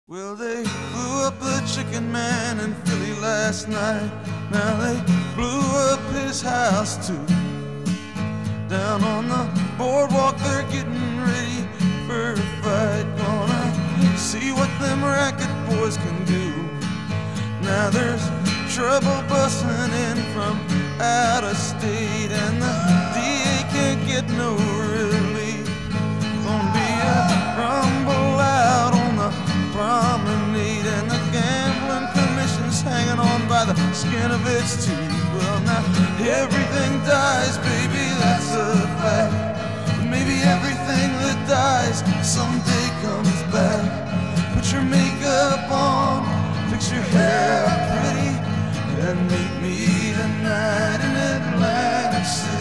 Well, they blew up the chicken man in Philly last night. Now they blew up his house too. Down on the boardwalk they're getting ready for a fight. Gonna see what them racket boys can do. Now there's trouble busting in from out of state, and the DA can't get no relief. Gonna be a rumble out on the promenade, and the gambling commission's hanging on by the skin of its teeth. Well, now everything dies, baby, that's a fact. But maybe everything that dies someday comes back. Put your makeup on, fix your hair pretty, and meet me tonight in Atlantic City.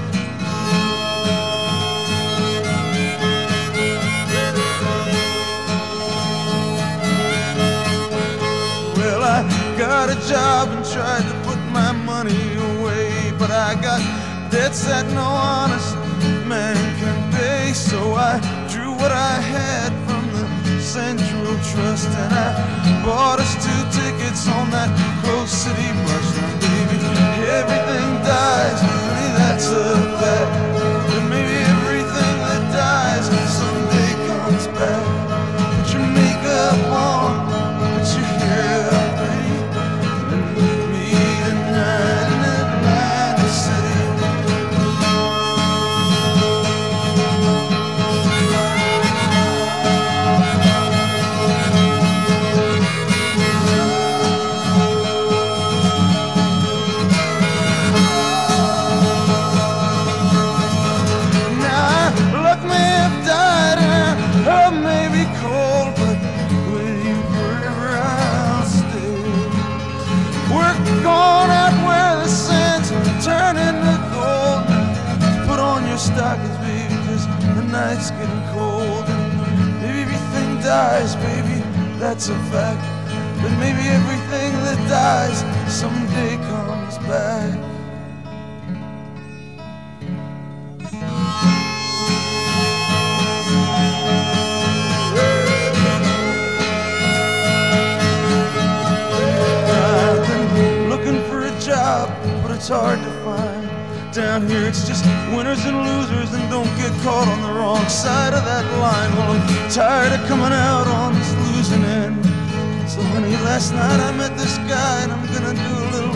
Well, I got a job and tried to put my money away, but I got debts that no honest man can pay. So I drew what I had from the Central Trust, and I bought us 2 tickets on that Close City bus. Now, baby, everything dies, honey, that's a fact. But maybe everything that dies someday comes back. Put your makeup on, put your hair up pretty, and meet me tonight in Atlantic City. Stockings, baby, 'cause the night's getting cold, and maybe everything dies, baby, that's a fact. But maybe everything that dies someday comes back. I've been looking for a job, but it's hard to find. Down here it's just winners and losers, and don't get caught on the wrong side of that line. Well, I'm tired of coming out on this losing end. So honey, last night I met this guy, and I'm gonna do a little